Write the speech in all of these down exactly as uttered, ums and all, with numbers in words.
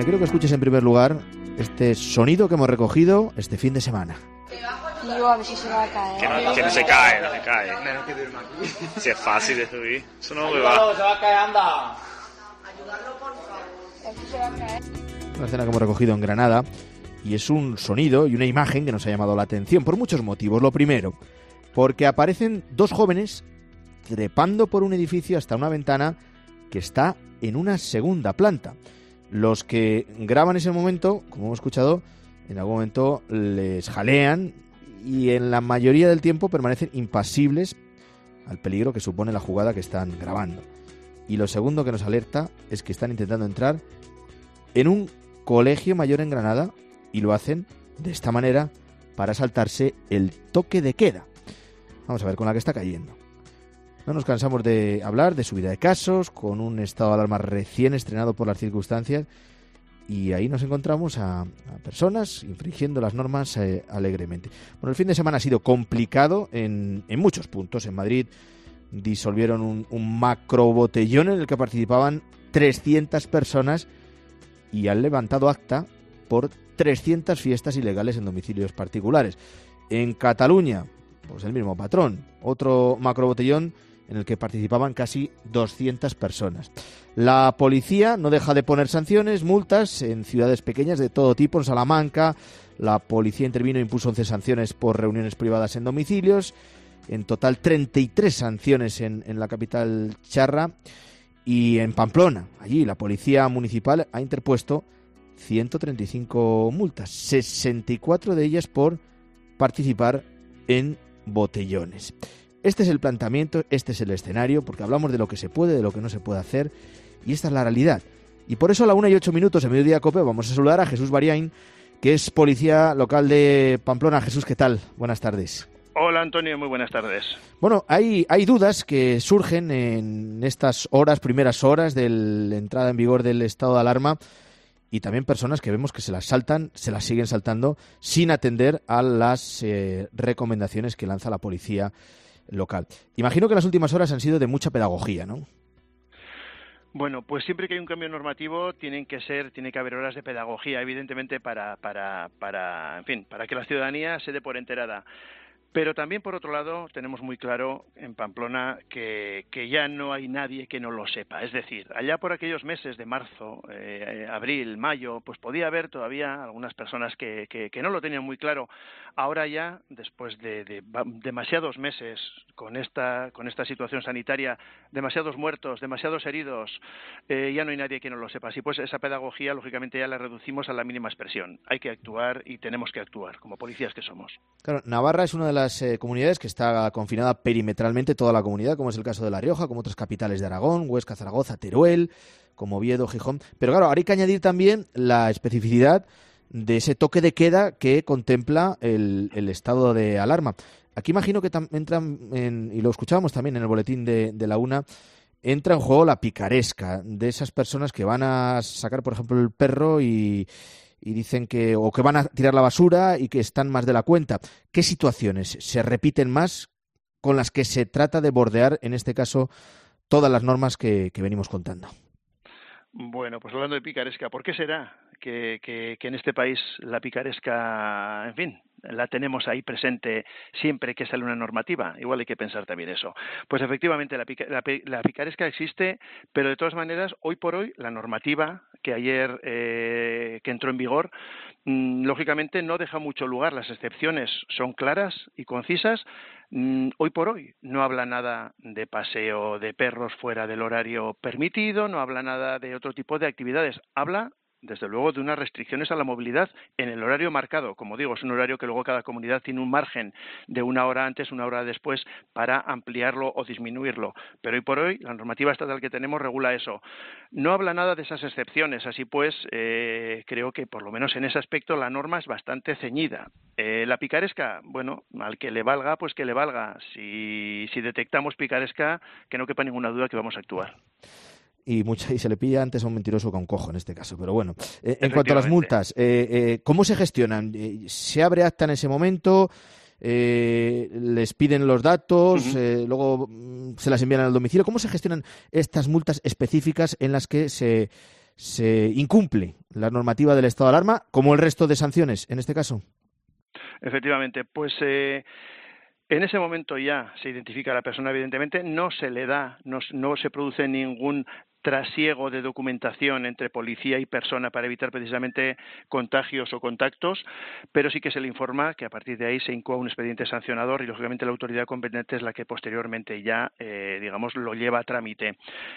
Irene, quiero que escuches en primer lugar este sonido que hemos recogido este fin de semana. Tío, a ver si se va a caer. Que no, que no se cae, no se cae. Menos que duerma aquí. Si es fácil de subir. Eso no me va. Se va a caer, anda. Ayudarlo, por favor. Aquí se va a caer. Una escena que hemos recogido en Granada y es un sonido y una imagen que nos ha llamado la atención por muchos motivos. Lo primero, porque aparecen dos jóvenes trepando por un edificio hasta una ventana que está en una segunda planta. Los que graban ese momento, como hemos escuchado, en algún momento les jalean y en la mayoría del tiempo permanecen impasibles al peligro que supone la jugada que están grabando. Y lo segundo que nos alerta es que están intentando entrar en un colegio mayor en Granada y lo hacen de esta manera para saltarse el toque de queda. Vamos a ver con la que está cayendo. No nos cansamos de hablar de subida de casos, con un estado de alarma recién estrenado por las circunstancias, y ahí nos encontramos a, a personas infringiendo las normas eh, alegremente. Bueno, el fin de semana ha sido complicado en, en muchos puntos. En Madrid disolvieron un, un macro botellón en el que participaban trescientas personas y han levantado acta por trescientas fiestas ilegales en domicilios particulares. En Cataluña, pues el mismo patrón, otro macro botellón en el que participaban casi doscientas personas. La policía no deja de poner sanciones, multas en ciudades pequeñas de todo tipo. En Salamanca, la policía intervino e impuso once sanciones por reuniones privadas en domicilios. En total, treinta y tres sanciones en, en la capital charra. Y en Pamplona, allí la policía municipal ha interpuesto ciento treinta y cinco multas, sesenta y cuatro de ellas por participar en botellones. Este es el planteamiento, este es el escenario, porque hablamos de lo que se puede, de lo que no se puede hacer, y esta es la realidad. Y por eso a la una y ocho minutos de Mediodía Cope vamos a saludar a Jesús Bariain, que es policía local de Pamplona. Jesús, ¿qué tal? Buenas tardes. Hola, Antonio, muy buenas tardes. Bueno, hay, hay dudas que surgen en estas horas, primeras horas de la entrada en vigor del estado de alarma, y también personas que vemos que se las saltan, se las siguen saltando, sin atender a las eh, recomendaciones que lanza la policía local. Imagino que las últimas horas han sido de mucha pedagogía, ¿no? Bueno, pues siempre que hay un cambio normativo tienen que ser, tiene que haber horas de pedagogía, evidentemente para, para, para, en fin, para que la ciudadanía se dé por enterada. Pero también, por otro lado, tenemos muy claro en Pamplona que, que ya no hay nadie que no lo sepa. Es decir, allá por aquellos meses de marzo, eh, abril, mayo, pues podía haber todavía algunas personas que, que, que no lo tenían muy claro. Ahora ya, después de, de demasiados meses con esta, con esta situación sanitaria, demasiados muertos, demasiados heridos, eh, ya no hay nadie que no lo sepa. Así pues, esa pedagogía, lógicamente, ya la reducimos a la mínima expresión. Hay que actuar y tenemos que actuar, como policías que somos. Claro, Navarra es una de las las eh, comunidades que está confinada perimetralmente toda la comunidad, como es el caso de La Rioja, como otras capitales de Aragón, Huesca, Zaragoza, Teruel, como Oviedo, Gijón. Pero claro, ahora hay que añadir también la especificidad de ese toque de queda que contempla el, el estado de alarma. Aquí imagino que tam- entran, en, y lo escuchábamos también en el boletín de, de la UNA, entra en juego la picaresca de esas personas que van a sacar, por ejemplo, el perro y... y dicen que o que van a tirar la basura y que están más de la cuenta. ¿Qué situaciones se repiten más con las que se trata de bordear, en este caso, todas las normas que, que venimos contando? Bueno, pues hablando de picaresca, ¿por qué será que, que, que en este país la picaresca, en fin, la tenemos ahí presente siempre que sale una normativa? Igual hay que pensar también eso. Pues efectivamente la, pica, la, la picaresca existe, pero de todas maneras, hoy por hoy, la normativa que ayer eh, que entró en vigor, mmm, lógicamente no deja mucho lugar. Las excepciones son claras y concisas. Mm, hoy por hoy no habla nada de paseo de perros fuera del horario permitido, no habla nada de otro tipo de actividades. Habla desde luego de unas restricciones a la movilidad en el horario marcado. Como digo, es un horario que luego cada comunidad tiene un margen de una hora antes, una hora después para ampliarlo o disminuirlo. Pero hoy por hoy la normativa estatal que tenemos regula eso. No habla nada de esas excepciones. Así pues, eh, creo que por lo menos en ese aspecto la norma es bastante ceñida. Eh, la picaresca, bueno, al que le valga, pues que le valga. Si, si detectamos picaresca, que no quepa ninguna duda que vamos a actuar. Y, mucha, y se le pilla antes a un mentiroso que a un cojo en este caso. Pero bueno, eh, en cuanto a las multas, eh, eh, ¿cómo se gestionan? Eh, ¿Se abre acta en ese momento? Eh, ¿Les piden los datos? Uh-huh. Eh, ¿Luego mm, se las envían al domicilio? ¿Cómo se gestionan estas multas específicas en las que se, se incumple la normativa del estado de alarma, como el resto de sanciones en este caso. Efectivamente, pues eh, en ese momento ya se identifica a la persona, evidentemente, no se le da, no, no se produce ningún trasiego de documentación entre policía y persona para evitar precisamente contagios o contactos, pero sí que se le informa que a partir de ahí se incoa un expediente sancionador y lógicamente la autoridad competente es la que posteriormente ya, eh, digamos, lo lleva a trámite.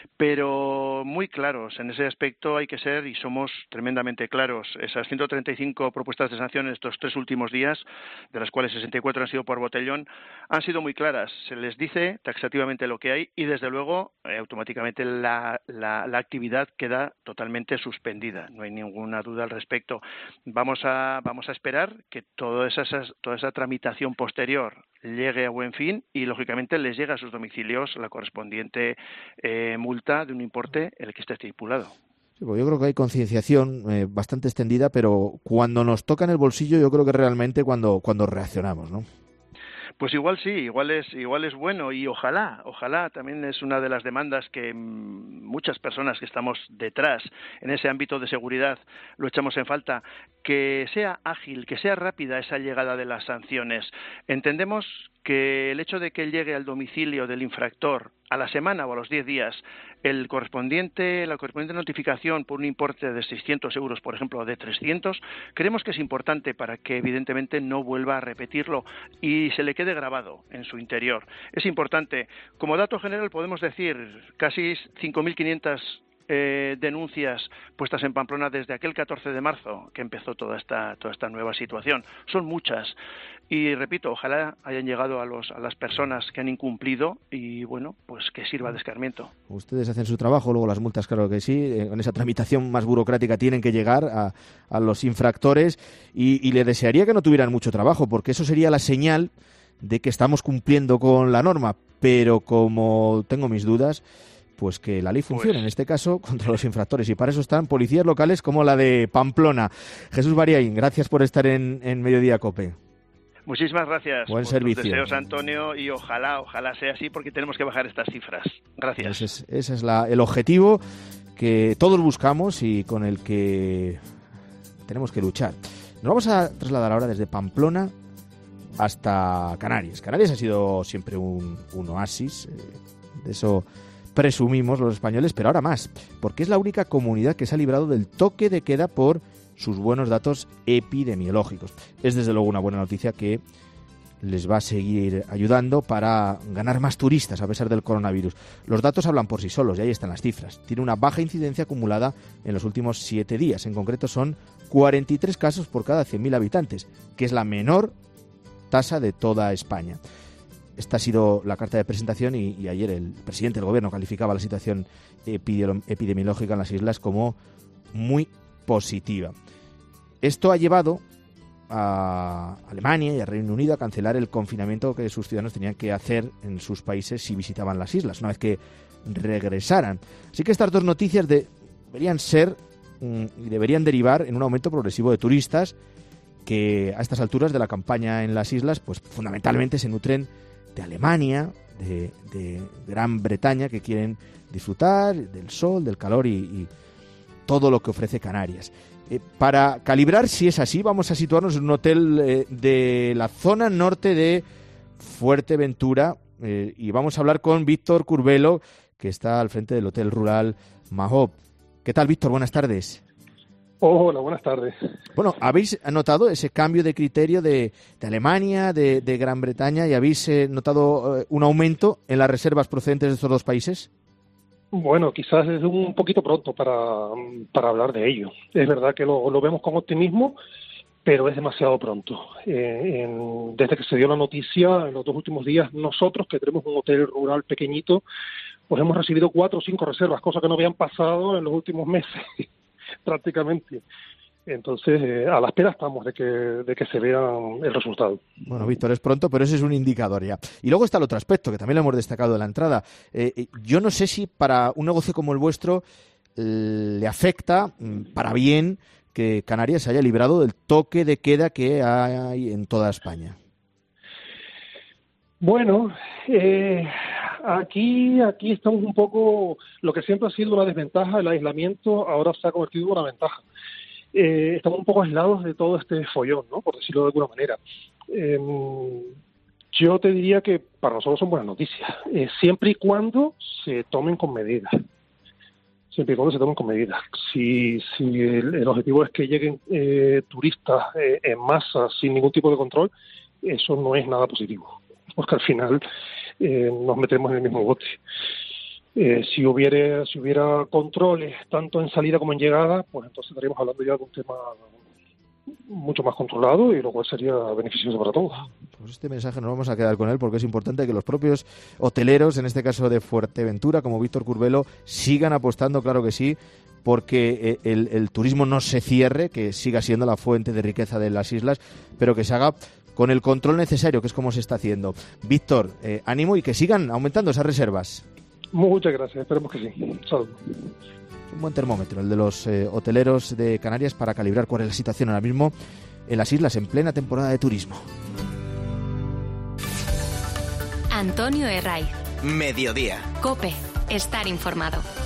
Pero muy claros en ese aspecto hay que ser, y somos tremendamente claros. Esas ciento treinta y cinco propuestas de sanción en estos tres últimos días, de las cuales sesenta y cuatro han sido por botellón, han sido muy claras. Se les dice taxativamente lo que hay y desde luego eh, automáticamente la La, la actividad queda totalmente suspendida, no hay ninguna duda al respecto. Vamos a vamos a esperar que toda esa, toda esa tramitación posterior llegue a buen fin y, lógicamente, les llegue a sus domicilios la correspondiente eh, multa de un importe el que esté estipulado. Sí, pues yo creo que hay concienciación eh, bastante extendida, pero cuando nos toca en el bolsillo yo creo que realmente cuando, cuando reaccionamos, ¿no? Pues igual sí, igual es igual es bueno y ojalá, ojalá también es una de las demandas que muchas personas que estamos detrás en ese ámbito de seguridad lo echamos en falta, que sea ágil, que sea rápida esa llegada de las sanciones. Entendemos que el hecho de que llegue al domicilio del infractor a la semana o a los diez días el correspondiente, la correspondiente notificación por un importe de seiscientos euros, por ejemplo, o de trescientos, creemos que es importante para que evidentemente no vuelva a repetirlo y se le quede grabado en su interior. Es importante. Como dato general podemos decir casi cinco mil quinientas Eh, denuncias puestas en Pamplona desde aquel catorce de marzo que empezó toda esta toda esta nueva situación. Son muchas y repito, ojalá hayan llegado a los a las personas que han incumplido y bueno, pues que sirva de escarmiento. Ustedes hacen su trabajo, luego las multas, claro que sí, eh, en esa tramitación más burocrática tienen que llegar a, a los infractores y, y le desearía que no tuvieran mucho trabajo, porque eso sería la señal de que estamos cumpliendo con la norma, pero como tengo mis dudas, pues que la ley funcione, pues, en este caso, contra los infractores. Y para eso están policías locales como la de Pamplona. Jesús Bariaín, gracias por estar en, en Mediodía COPE. Muchísimas gracias. Buen por servicio. tus deseos, Antonio, y ojalá, ojalá sea así, porque tenemos que bajar estas cifras. Gracias. Ese es, ese es la, el objetivo que todos buscamos y con el que tenemos que luchar. Nos vamos a trasladar ahora desde Pamplona hasta Canarias. Canarias ha sido siempre un, un oasis, eh, de eso presumimos los españoles, pero ahora más, porque es la única comunidad que se ha librado del toque de queda por sus buenos datos epidemiológicos. Es desde luego una buena noticia que les va a seguir ayudando para ganar más turistas a pesar del coronavirus. Los datos hablan por sí solos y ahí están las cifras. Tiene una baja incidencia acumulada en los últimos siete días. En concreto son cuarenta y tres casos por cada cien mil habitantes, que es la menor tasa de toda España. Esta ha sido la carta de presentación y, y ayer el presidente del gobierno calificaba la situación epidemiológica en las islas como muy positiva. Esto ha llevado a Alemania y a Reino Unido a cancelar el confinamiento que sus ciudadanos tenían que hacer en sus países si visitaban las islas, una vez que regresaran. Así que estas dos noticias de, deberían ser y deberían derivar en un aumento progresivo de turistas que a estas alturas de la campaña en las islas pues fundamentalmente se nutren de Alemania, de, de Gran Bretaña, que quieren disfrutar del sol, del calor y, y todo lo que ofrece Canarias. Eh, para calibrar si es así, vamos a situarnos en un hotel eh, de la zona norte de Fuerteventura eh, y vamos a hablar con Víctor Curbelo, que está al frente del Hotel Rural Mahop. ¿Qué tal, Víctor? Buenas tardes. Hola, buenas tardes. Bueno, ¿habéis notado ese cambio de criterio de, de Alemania, de, de Gran Bretaña, y habéis eh, notado eh, un aumento en las reservas procedentes de estos dos países? Bueno, quizás es un poquito pronto para, para hablar de ello. Es verdad que lo, lo vemos con optimismo, pero es demasiado pronto. Eh, en, desde que se dio la noticia, en los dos últimos días, nosotros, que tenemos un hotel rural pequeñito, pues hemos recibido cuatro o cinco reservas, cosas que no habían pasado en los últimos meses. Prácticamente. Entonces, eh, a la espera estamos de que, de que se vea el resultado. Bueno, Víctor, es pronto, pero ese es un indicador ya. Y luego está el otro aspecto, que también lo hemos destacado de la entrada. Eh, yo no sé si para un negocio como el vuestro eh, le afecta para bien que Canarias se haya librado del toque de queda que hay en toda España. Bueno, eh, Aquí, aquí estamos un poco, lo que siempre ha sido una desventaja, el aislamiento ahora se ha convertido en una ventaja. Eh, estamos un poco aislados de todo este follón, ¿no? Por decirlo de alguna manera. Eh, yo te diría que para nosotros son buenas noticias, eh, siempre y cuando se tomen con medidas. Siempre y cuando se tomen con medidas. Si, si el, el objetivo es que lleguen eh, turistas eh, en masa sin ningún tipo de control, eso no es nada positivo, porque al final eh, nos metemos en el mismo bote. Eh, si hubiera si hubiera controles tanto en salida como en llegada, pues entonces estaríamos hablando ya de un tema mucho más controlado y lo cual sería beneficioso para todos. Pues este mensaje nos vamos a quedar con él porque es importante que los propios hoteleros, en este caso de Fuerteventura, como Víctor Curbelo, sigan apostando, claro que sí, porque el, el turismo no se cierre, que siga siendo la fuente de riqueza de las islas, pero que se haga con el control necesario, que es como se está haciendo. Víctor, eh, ánimo y que sigan aumentando esas reservas. Muchas gracias, esperemos que sí. Saludos. Un buen termómetro, el de los eh, hoteleros de Canarias para calibrar cuál es la situación ahora mismo en las islas en plena temporada de turismo. Antonio Herraiz. Mediodía. COPE. Estar informado.